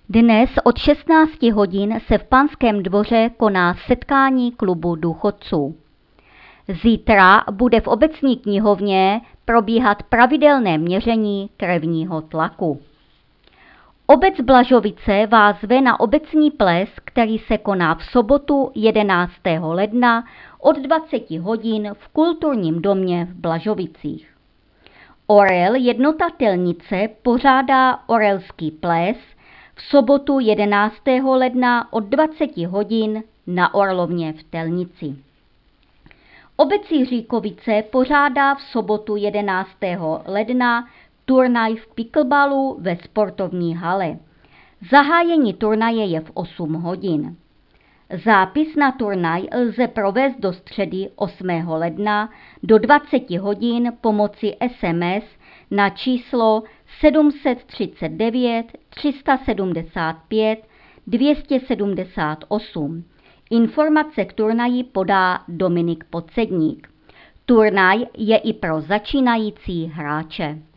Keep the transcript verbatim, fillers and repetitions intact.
Dnes od šestnácti hodin se v Panském dvoře koná setkání klubu důchodců. Zítra bude v obecní knihovně probíhat pravidelné měření krevního tlaku. Obec Blažovice vás zve na obecní ples, který se koná v sobotu jedenáctého ledna od dvaceti hodin v Kulturním domě v Blažovicích. Orel Jednota Telnice pořádá orelský ples v sobotu jedenáctého ledna od dvaceti hodin na Orlovně v Telnici. Obec Jiříkovice pořádá v sobotu jedenáctého ledna turnaj v picklballu ve sportovní hale. Zahájení turnaje je v osm hodin. Zápis na turnaj lze provést do středy osmého ledna do dvaceti hodin pomocí es em es na číslo sedm set třicet devět tři sta sedmdesát pět dvě stě sedmdesát osm. Informace k turnaji podá Dominik Podsedník. Turnaj je i pro začínající hráče.